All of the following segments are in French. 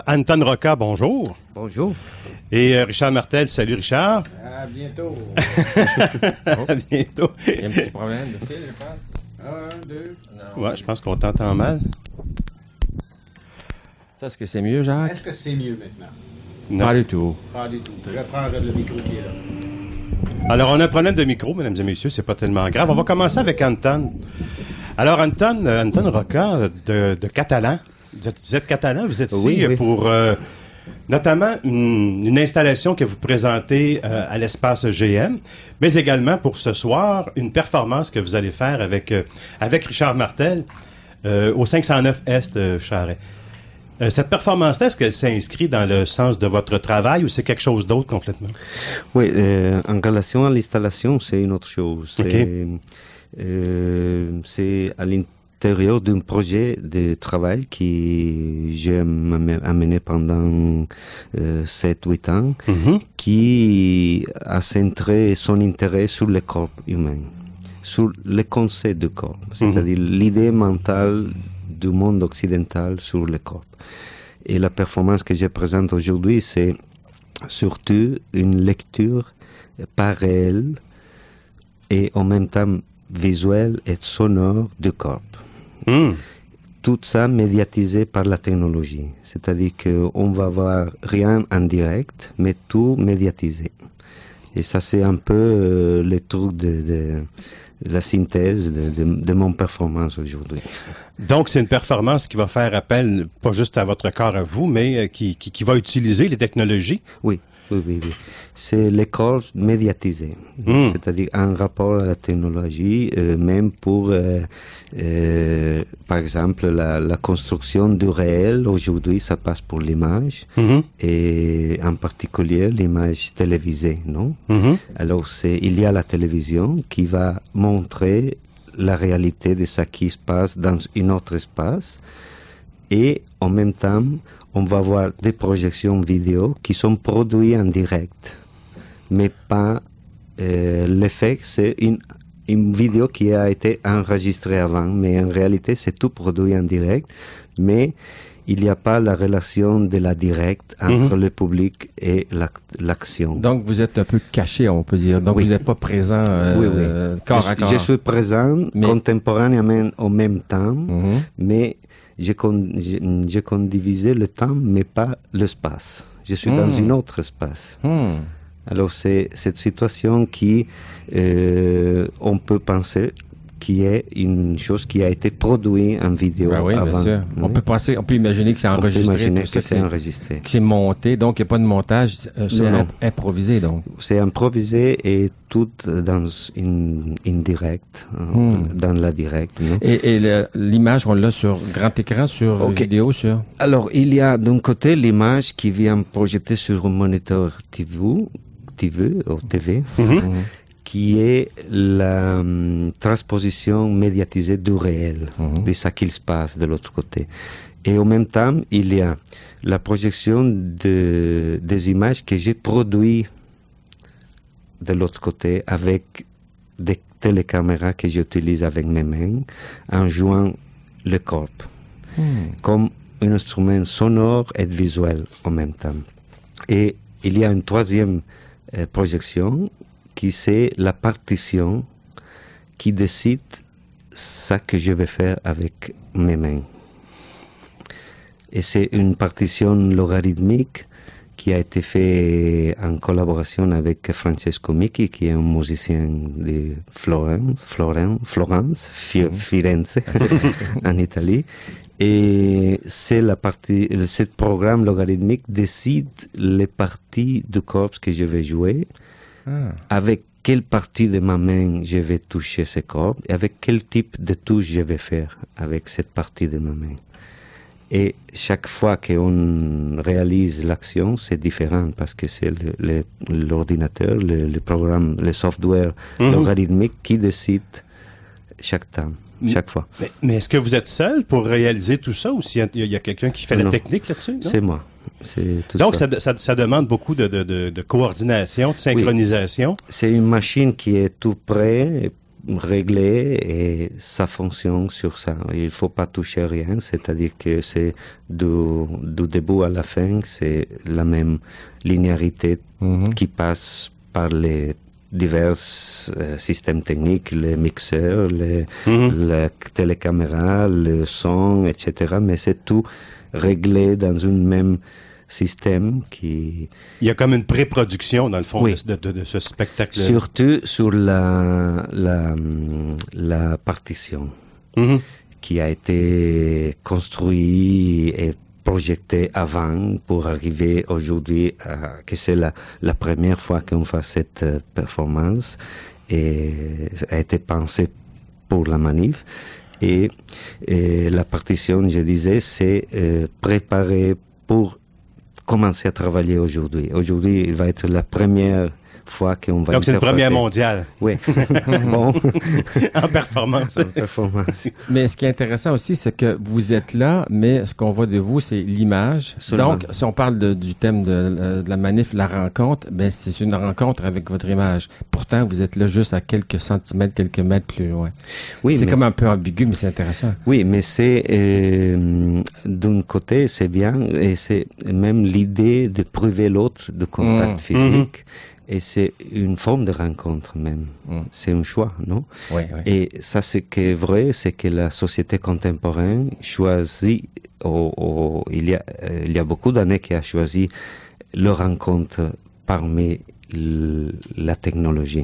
Anton Rocca, bonjour. Bonjour. Et Richard Martel, salut Richard. À bientôt. À bientôt. Il y a un petit problème de fil, je pense. Un, deux. Ouais, je pense qu'on t'entend mal. Ça, est-ce que c'est mieux, Jacques? Est-ce que c'est mieux maintenant? Non. Pas du tout. Pas du tout. Je vais prendre le micro qui est là. Alors, on a un problème de micro, mesdames et messieurs, c'est pas tellement grave. On va commencer avec Anton. Alors, Anton Rocca, de Catalan. Vous êtes catalan, vous êtes ici Oui. pour notamment une installation que vous présentez à l'espace GM, mais également pour ce soir, une performance que vous allez faire avec Richard Martel au 509 Est Charest. Cette performance-là, est-ce qu'elle s'inscrit dans le sens de votre travail ou c'est quelque chose d'autre complètement? Oui, en relation à l'installation, c'est une autre chose. C'est à l'intérieur d'un projet de travail que j'ai amené pendant 7-8 ans, qui a centré son intérêt sur le corps humain, sur le concept du corps, c'est-à-dire l'idée mentale du monde occidental sur le corps. Et la performance que je présente aujourd'hui, c'est surtout une lecture par réelle et en même temps visuelle et sonore du corps. Tout ça médiatisé par la technologie. C'est-à-dire qu'on va voir rien en direct, mais tout médiatisé. Et ça, c'est un peu le truc de la synthèse de mon performance aujourd'hui. Donc, c'est une performance qui va faire appel, pas juste à votre corps à vous, mais qui va utiliser les technologies? Oui. C'est le corps médiatisé, c'est-à-dire en rapport à la technologie, même pour, par exemple, la construction du réel. Aujourd'hui, ça passe pour l'image, et en particulier l'image télévisée, non? Alors, il y a la télévision qui va montrer la réalité de ce qui se passe dans un autre espace, et en même temps, on va voir des projections vidéo qui sont produites en direct, mais pas l'effet, c'est une vidéo qui a été enregistrée avant, mais en réalité c'est tout produit en direct, mais il n'y a pas la relation de la direct entre le public et l'action. Donc, vous êtes un peu caché, on peut dire. Donc, vous n'êtes pas présent corps à corps. Je suis présent contemporanément en même temps, mais je condivisais le temps, mais pas l'espace. Je suis dans un autre espace. Alors, c'est cette situation qui, on peut penser, qui est une chose qui a été produite en vidéo oui, avant. Bien sûr. On peut imaginer que c'est enregistré. On peut imaginer que c'est enregistré. Que c'est monté, donc il n'y a pas de montage, c'est improvisé, donc. C'est improvisé et tout dans une direct, dans la direct. Non? Et l'image, on l'a sur grand écran, sur vidéo, sur... Alors, il y a d'un côté l'image qui vient projeter sur un moniteur TV, qui est la transposition médiatisée du réel, de ce qu'il se passe de l'autre côté. Et en même temps, il y a la projection des images que j'ai produites de l'autre côté avec des télécaméras que j'utilise avec mes mains en jouant le corps, comme un instrument sonore et visuel en même temps. Et il y a une troisième projection qui c'est la partition qui décide ce que je vais faire avec mes mains. Et c'est une partition logarithmique qui a été faite en collaboration avec Francesco Michi, qui est un musicien de Firenze, en Italie. Et ce programme logarithmique décide les parties du corps que je vais jouer, avec quelle partie de ma main je vais toucher ce corps, et avec quel type de touche je vais faire avec cette partie de ma main. Et chaque fois qu'on réalise l'action, c'est différent parce que c'est l'ordinateur, le programme, le software logarithmique qui décide chaque temps, chaque fois. Mais est-ce que vous êtes seul pour réaliser tout ça ou s'il y a quelqu'un qui fait la technique là-dessus? Non? C'est moi. Donc, ça demande beaucoup de coordination, de synchronisation. Oui. C'est une machine qui est tout près réglé et ça fonctionne sur ça. Il ne faut pas toucher à rien, c'est-à-dire que c'est du début à la fin, c'est la même linéarité qui passe par les divers systèmes techniques, les mixeurs, la télécaméra, le son, etc. Mais c'est tout réglé dans un même système qui... Il y a comme une pré-production, dans le fond, de ce spectacle. Surtout sur la partition qui a été construite et projetée avant pour arriver aujourd'hui que c'est la première fois qu'on fait cette performance et a été pensée pour la manif. Et la partition, je disais, c'est préparé pour commencer à travailler aujourd'hui. Aujourd'hui, il va être la première fois qu'on va... Donc, c'est une première mondiale. Oui. Bon. En performance. En performance. Mais ce qui est intéressant aussi, c'est que vous êtes là, mais ce qu'on voit de vous, c'est l'image. Absolument. Donc, si on parle du thème de la manif, la rencontre, ben c'est une rencontre avec votre image. Pourtant, vous êtes là juste à quelques centimètres, quelques mètres plus loin. Oui, c'est comme un peu ambigu, mais c'est intéressant. Oui, mais c'est... d'un côté, c'est bien, et c'est même l'idée de prouver l'autre de contact physique. Et c'est une forme de rencontre même. C'est un choix, non? Oui. Et ça, c'est que vrai, c'est que la société contemporaine choisit, il y a beaucoup d'années qui a choisi le rencontre parmi la technologie.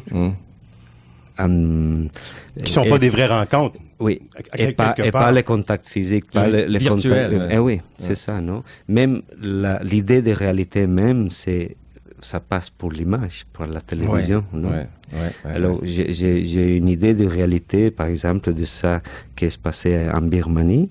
Qui ne sont pas des vraies rencontres. Oui, et pas les contacts physiques, pas les virtuels. contacts... oui, c'est ça, non? Même l'idée de réalité même, ça passe pour l'image, pour la télévision. Non? Alors, j'ai une idée de réalité, par exemple, de ça qui se passait en Birmanie,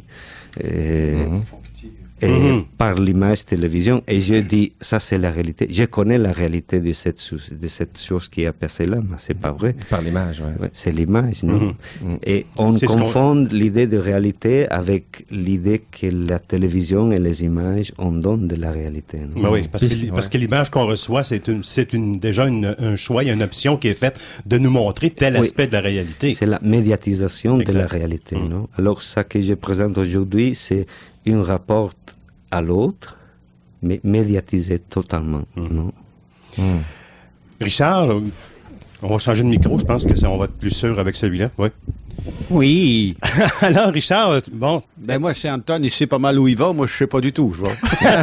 par l'image télévision. Et je dis, ça c'est la réalité. Je connais la réalité de cette chose qui a passé là, mais c'est pas vrai. Par l'image, ouais, c'est l'image, non? Et on confond l'idée de réalité avec l'idée que la télévision et les images on donne de la réalité. Ben oui, parce que l'image qu'on reçoit, c'est déjà un choix, il y a une option qui est faite de nous montrer tel aspect de la réalité. C'est la médiatisation de la réalité, non? Alors, ça que je présente aujourd'hui, c'est un rapport à l'autre, mais médiatisé totalement, non? Richard, on va changer de micro, je pense que on va être plus sûr avec celui-là, oui. Oui. Alors, Richard, bon... Ben moi, c'est Anton, il sait pas mal où il va, moi je sais pas du tout, je vois.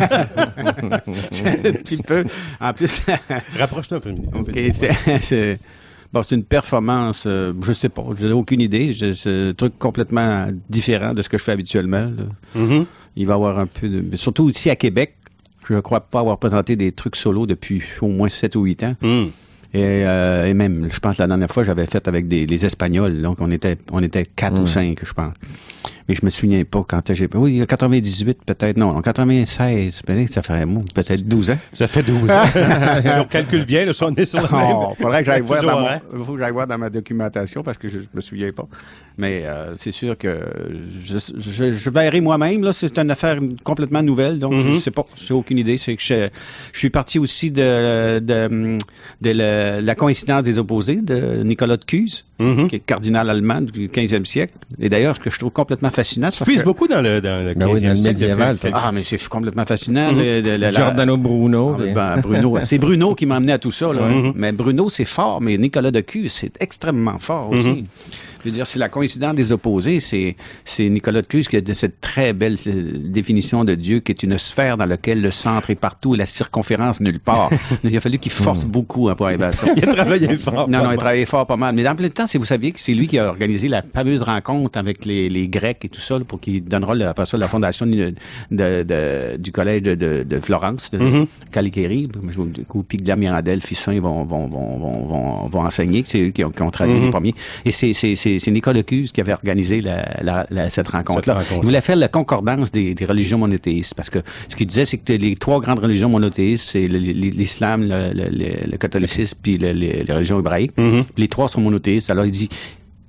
Un petit peu. En plus... Rapproche-toi un peu. Okay, c'est une performance, je sais pas, je n'ai aucune idée. C'est un truc complètement différent de ce que je fais habituellement. Il va y avoir un peu de... Surtout ici à Québec, je ne crois pas avoir présenté des trucs solo depuis au moins 7 ou 8 ans. Et même, je pense, la dernière fois, j'avais fait avec les Espagnols. Donc, on était 4 ou 5, je pense. Mais je me souviens pas quand j'ai... Oui, en 98, peut-être. Non, en 96, peut-être ça ferait peut-être 12 ans. Ça fait 12 ans. Si on calcule bien, là, on est sur le même... Faudrait que j'aille voir dans ma documentation parce que je me souviens pas. Mais c'est sûr que je verrai moi-même. Là, c'est une affaire complètement nouvelle. Donc, je sais pas. J'ai aucune idée. C'est que je suis parti aussi de la coïncidence des opposés de Nicolas de Cuse, qui est cardinal allemand du 15e siècle. Et d'ailleurs, ce que je trouve complètement fascinant... Tu puises beaucoup dans le 15e siècle. Médiéval. Mais c'est complètement fascinant. Giordano Bruno. Bruno. C'est Bruno qui m'a amené à tout ça. Là. Mais Bruno, c'est fort. Mais Nicolas de Cuse, c'est extrêmement fort aussi. Je veux dire, c'est la coïncidence des opposés. C'est Nicolas de Cuse qui a cette très belle définition de Dieu qui est une sphère dans laquelle le centre est partout et la circonférence nulle part. Il a fallu qu'il force beaucoup pour arriver à ça. Il a travaillé fort. Non, il a travaillé fort pas mal. Mais dans le temps, si vous saviez que c'est lui qui a organisé la fameuse rencontre avec les Grecs et tout ça, pour qu'il donnera après ça la fondation du collège de Florence, de Caligari, où Piglia Mirandel, Fisson, ils vont enseigner. C'est eux qui ont traduit les premiers. Et c'est Nicolas Cuse qui avait organisé cette rencontre-là. Il voulait faire la concordance des religions monothéistes, parce que ce qu'il disait, c'est que les 3 grandes religions monothéistes, c'est l'islam, le catholicisme, puis les religions hébraïques. Les 3 sont monothéistes. Alors il dit,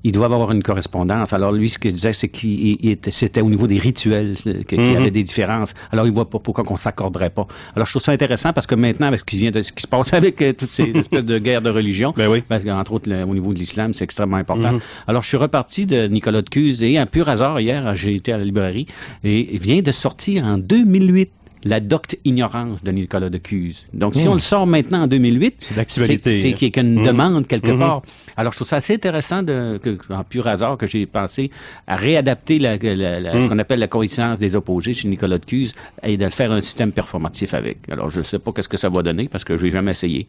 ils doivent avoir une correspondance. Alors, lui, ce qu'il disait, c'est c'était au niveau des rituels qu'il y avait des différences. Alors, il ne voit pas pourquoi on ne s'accorderait pas. Alors, je trouve ça intéressant parce que maintenant, avec ce qui se passe avec toutes ces espèces de guerres de religion, parce qu'entre autres, au niveau de l'islam, c'est extrêmement important. Alors, je suis reparti de Nicolas de Cuse et un pur hasard, hier, j'ai été à la librairie et il vient de sortir en 2008 La docte ignorance de Nicolas de Cuse. Donc, si on le sort maintenant en 2008, c'est d'actualité. C'est qu'il y a une demande quelque part. Alors, je trouve ça assez intéressant, en pur hasard, que j'ai pensé à réadapter ce qu'on appelle la coïncidence des opposés chez Nicolas de Cuse et de faire un système performatif avec. Alors, je ne sais pas qu'est-ce que ça va donner parce que je n'ai jamais essayé.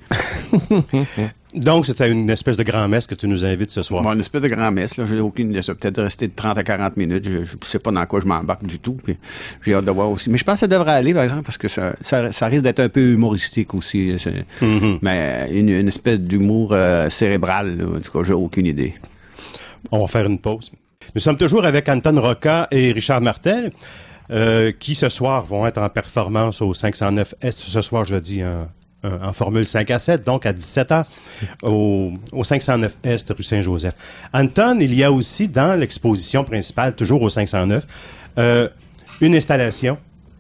Donc, c'était une espèce de grand-messe que tu nous invites ce soir. Bon, une espèce de grand-messe. Là. J'ai aucune idée. Ça va peut-être rester de 30 à 40 minutes. Je ne sais pas dans quoi je m'embarque du tout. Puis j'ai hâte de voir aussi. Mais je pense que ça devrait aller, par exemple, parce que ça risque d'être un peu humoristique aussi. Mais une espèce d'humour cérébral. Là. En tout cas, j'ai aucune idée. On va faire une pause. Nous sommes toujours avec Anton Rocca et Richard Martel, qui ce soir vont être en performance au 509 Est. Ce soir, je le dis, en formule 5 à 7, donc à 17h, au 509 Est, rue Saint-Joseph. Anton, il y a aussi dans l'exposition principale, toujours au 509, une installation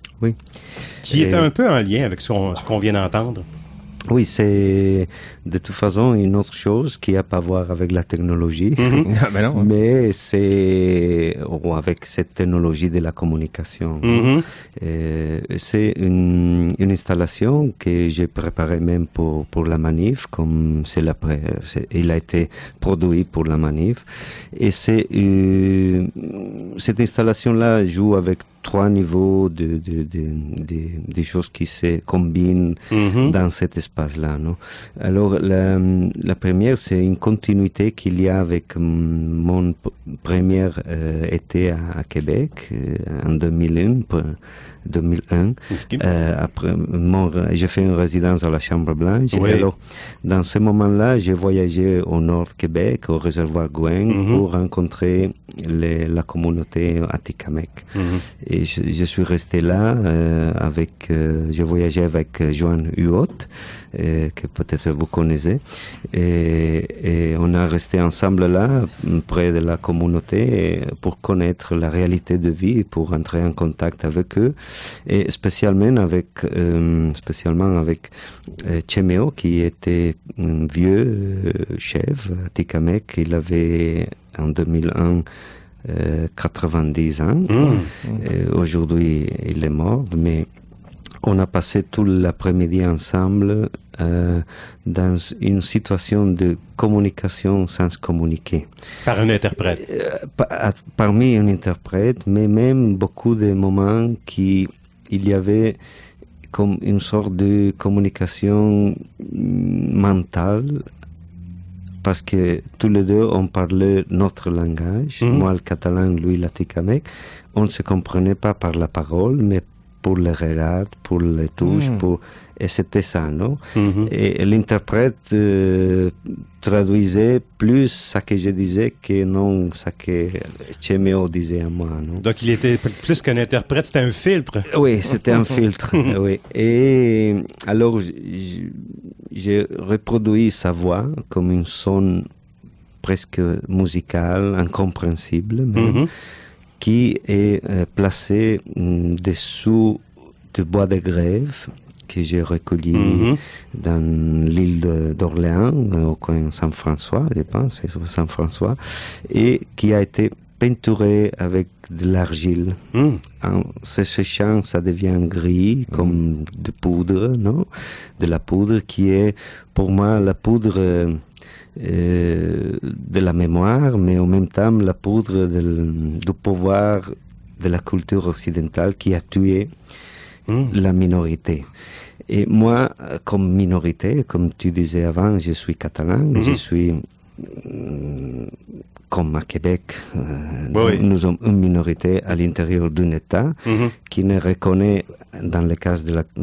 qui est un peu en lien avec ce qu'on vient d'entendre. Oui, c'est de toute façon une autre chose qui n'a pas à voir avec la technologie, mais c'est avec cette technologie de la communication. C'est une installation que j'ai préparée même pour la manif, comme il a été produit pour la manif. Et cette installation-là joue avec 3 niveaux des choses qui se combinent dans cet espace-là. Non? Alors, la première, c'est une continuité qu'il y a avec mon premier été à Québec, en 2001. Après, j'ai fait une résidence à la Chambre-Blanche. Oui. Alors, dans ce moment-là, j'ai voyagé au nord de Québec, au réservoir Gouin, pour rencontrer la communauté Atikamekw. Et je suis resté là j'ai voyagé avec Joan Huot, que peut-être vous connaissez. Et on a resté ensemble là, près de la communauté, pour connaître la réalité de vie et pour entrer en contact avec eux. Et spécialement avec Chemeo, qui était un vieux chef Atikamekw. Il avait en 2001 90 ans. Aujourd'hui, il est mort, mais on a passé tout l'après-midi ensemble dans une situation de communication sans communiquer. Par un interprète. Parmi un interprète, mais même beaucoup de moments il y avait comme une sorte de communication mentale, parce que tous les deux, on parlait notre langage. Moi, le catalan, lui, l'Atikamekw. On ne se comprenait pas par la parole, mais pour le regard, pour les touches, et c'était ça, non? Et l'interprète traduisait plus ce que je disais que non ce que Chemeo disait à moi, non? Donc, il était plus qu'un interprète, c'était un filtre. Oui, c'était un filtre, oui. Et alors, j'ai reproduit sa voix comme une son presque musicale, incompréhensible même, qui est placé dessous du bois de grève que j'ai recueilli dans l'île d'Orléans, au coin Saint-François, je pense, c'est Saint-François, et qui a été peinturé avec de l'argile. En se séchant, ça devient gris, comme de poudre, non? De la poudre qui est, pour moi, la poudre de la mémoire, mais en même temps la poudre du pouvoir de la culture occidentale qui a tué la minorité. Et moi, comme minorité, comme tu disais avant, je suis catalan, je suis comme à Québec, nous sommes une minorité à l'intérieur d'un État qui ne reconnaît, dans le cas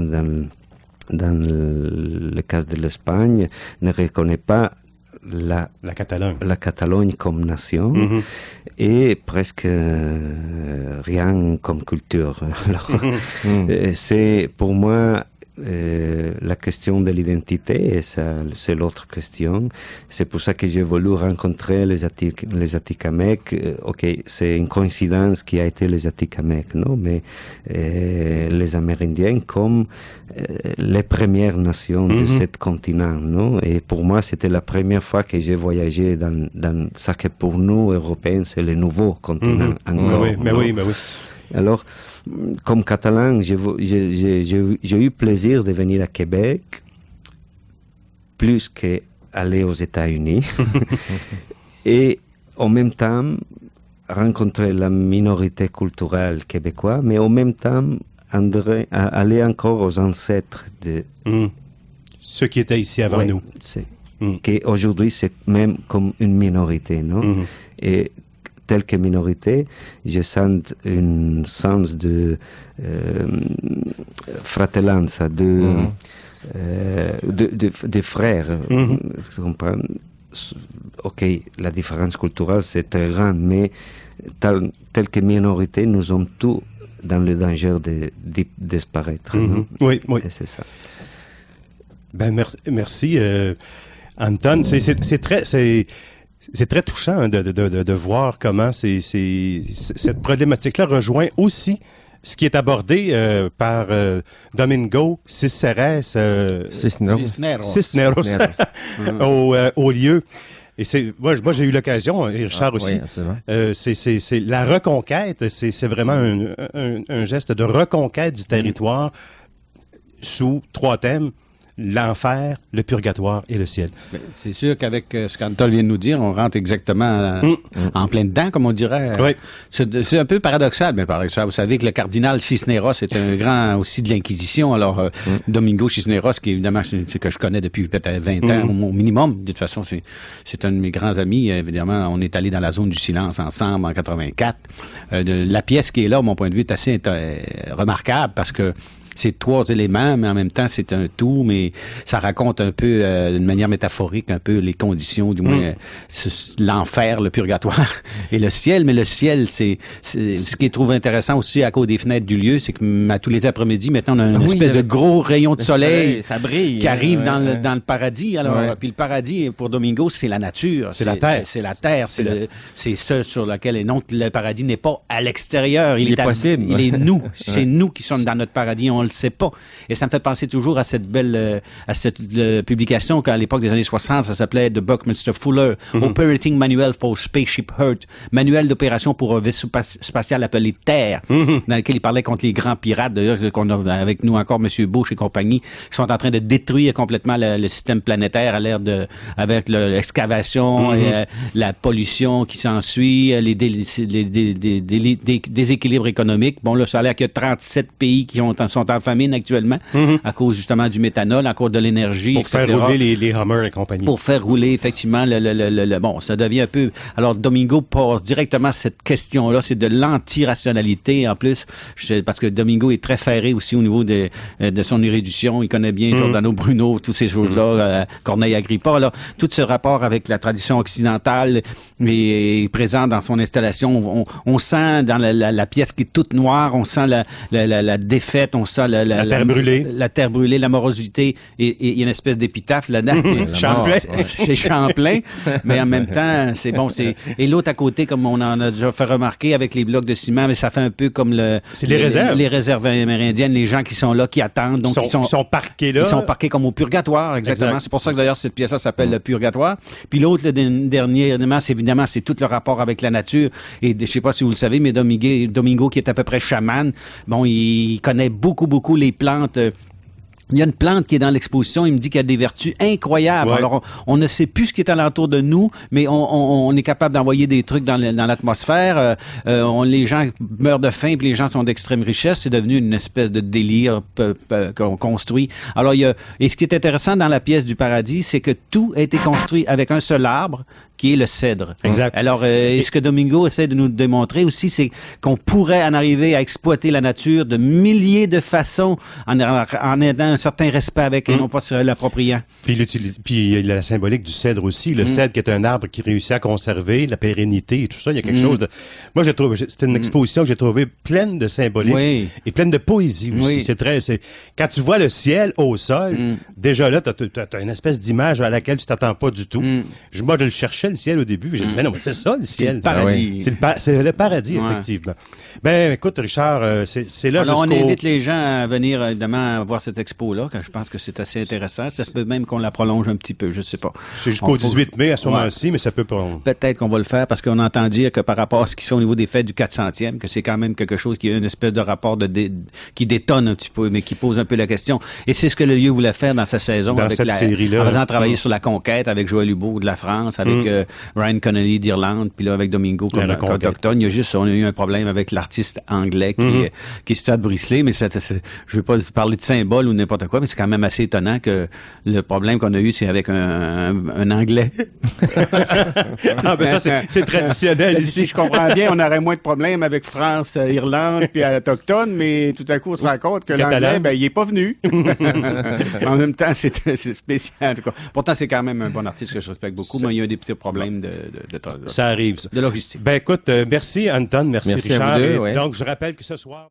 de l'Espagne, ne reconnaît pas la Catalogne comme nation et presque rien comme culture. Alors, c'est pour moi la question de l'identité, et ça, c'est l'autre question. C'est pour ça que j'ai voulu rencontrer les Atikamekw. Ok, c'est une coïncidence qui a été les Atikamekw, non? Mais les Amérindiens comme les premières nations de ce continent, non? Et pour moi, c'était la première fois que j'ai voyagé dans ça que pour nous, Européens, c'est le nouveau continent encore. Oui. Alors, comme Catalan, j'ai eu plaisir de venir à Québec, plus qu'aller aux États-Unis. Et en même temps, rencontrer la minorité culturelle québécoise, mais en même temps, aller encore aux ancêtres de... Ceux qui étaient ici avant nous. Qu'aujourd'hui, c'est même comme une minorité, non? Et telle que minorité, je sens un sens de fratellanza, de frères. Tu comprends? Ok, la différence culturelle, c'est très grande, mais telle que minorité, nous sommes tous dans le danger de disparaître. Oui. Et c'est ça. Ben, merci Anton. C'est très touchant de voir comment cette problématique-là rejoint aussi ce qui est abordé par Domingo Cisneros au lieu. Et moi j'ai eu l'occasion, et Richard aussi. C'est la reconquête. C'est vraiment un geste de reconquête du territoire sous 3 thèmes. L'enfer, le purgatoire et le ciel. C'est sûr qu'avec ce qu'Anton vient de nous dire, on rentre exactement en plein dedans, comme on dirait. Oui. C'est un peu paradoxal, mais par exemple, vous savez que le cardinal Cisneros est un grand aussi de l'Inquisition. Alors, Domingo Cisneros, qui évidemment, c'est que je connais depuis peut-être 20 ans au minimum. De toute façon, c'est un de mes grands amis. Évidemment, on est allé dans la zone du silence ensemble en 84. La pièce qui est là, à mon point de vue, est assez remarquable parce que c'est 3 éléments, mais en même temps, c'est un tout, mais ça raconte un peu, d'une manière métaphorique, un peu les conditions, du moins, l'enfer, le purgatoire et le ciel. Mais le ciel, c'est ce qui est trouvé intéressant aussi à cause des fenêtres du lieu, c'est que tous les après-midi, maintenant, on a une espèce de gros rayon de soleil ça brille, qui arrive dans le paradis. Alors, puis le paradis, pour Domingo, c'est la nature. C'est la terre. C'est la terre. C'est ce sur lequel, et non, le paradis n'est pas à l'extérieur. Il est possible. Il est nous. C'est nous qui sommes dans notre paradis. On le sait pas. Et ça me fait penser toujours à cette belle publication qu'à l'époque des années 60, ça s'appelait The Buckminster Fuller, Operating Manual for Spaceship Earth, manuel d'opération pour un vaisseau spatial appelé Terre, dans lequel il parlait contre les grands pirates, d'ailleurs, qu'on a avec nous encore, M. Bush et compagnie, qui sont en train de détruire complètement le système planétaire avec l'excavation, et, la pollution qui s'ensuit, les déséquilibres économiques. Bon, là, ça a l'air qu'il y a 37 pays qui sont en famine actuellement à cause justement du méthanol, à cause de l'énergie, pour etc. faire rouler les Hummers et compagnie. Pour faire rouler, effectivement, bon, ça devient un peu... Alors, Domingo pose directement cette question-là, c'est de l'anti-rationalité, en plus, parce que Domingo est très ferré aussi au niveau de son érudition, il connaît bien Giordano Bruno, toutes ces choses-là, Corneille Agrippa, alors, tout ce rapport avec la tradition occidentale est présent dans son installation. On sent dans la pièce qui est toute noire, on sent la défaite, on sent la terre brûlée. La terre brûlée, la morosité, et il y a une espèce d'épitaphe là-dedans. Champlain. C'est Champlain, mais en même temps, c'est bon. Et l'autre à côté, comme on en a déjà fait remarquer avec les blocs de ciment, mais ça fait un peu comme c'est les réserves. Les réserves amérindiennes, les gens qui sont là, qui attendent. Donc, ils sont parqués là. Ils sont parqués comme au purgatoire, exactement. Exact. C'est pour ça que d'ailleurs, cette pièce-là s'appelle le purgatoire. Puis l'autre, le dernier élément, c'est évidemment, c'est tout le rapport avec la nature. Et je sais pas si vous le savez, mais Domingo, qui est à peu près chaman, bon, il connaît beaucoup les plantes. Il y a une plante qui est dans l'exposition, il me dit qu'il y a des vertus incroyables. Ouais. Alors, on ne sait plus ce qui est alentour de nous, mais on est capable d'envoyer des trucs dans l'atmosphère. Les gens meurent de faim, puis les gens sont d'extrême richesse. C'est devenu une espèce de délire qu'on construit. Alors, et ce qui est intéressant dans la pièce du paradis, c'est que tout a été construit avec un seul arbre, qui est le cèdre. Exact. Alors, ce que Domingo essaie de nous démontrer aussi, c'est qu'on pourrait en arriver à exploiter la nature de milliers de façons en aidant certain respect avec et non pas se l'appropriant. Puis il y a la symbolique du cèdre aussi. Le cèdre qui est un arbre qui réussit à conserver la pérennité et tout ça. Il y a quelque chose de... Moi, c'était une exposition que j'ai trouvée pleine de symbolique et pleine de poésie aussi. Quand tu vois le ciel au sol, déjà là, tu as une espèce d'image à laquelle tu t'attends pas du tout. Moi, je le cherchais, le ciel, au début. J'ai dit, mais non, mais c'est ça, le ciel. C'est le paradis. C'est le paradis, effectivement. Ben, écoute, Richard, c'est là alors, on invite les gens à venir, évidemment, voir cette expo-là, car je pense que c'est assez intéressant. Ça se peut même qu'on la prolonge un petit peu, je ne sais pas. C'est jusqu'au 18 mai à ce moment-ci, mais ça peut prolonger. Peut-être qu'on va le faire, parce qu'on entend dire que par rapport à ce qui sont au niveau des fêtes du 400e, que c'est quand même quelque chose qui a une espèce de rapport qui détonne un petit peu, mais qui pose un peu la question. Et c'est ce que le lieu voulait faire dans sa saison. Dans cette série-là. En faisant travailler sur la conquête avec Joël Hubault de la France, avec Ryan Connolly d'Irlande, puis là, avec Domingo comme autochtone. On a eu un problème avec l'artiste anglais qui est Stuart Brisley, mais je ne vais pas parler de symbole ou n'importe quoi, mais c'est quand même assez étonnant que le problème qu'on a eu, c'est avec un anglais. Ah, ben ça, c'est traditionnel ici. Si je comprends bien, on aurait moins de problèmes avec France, Irlande, puis autochtone, mais tout à coup, on se rend compte que l'anglais, ben, il n'est pas venu. En même temps, c'est spécial. En tout cas. Pourtant, c'est quand même un bon artiste que je respecte beaucoup, mais il y a des petits problèmes ça arrive, de logistique. Ben écoute, merci Anton, merci Richard. à vous deux, Donc, je rappelle que ce soir...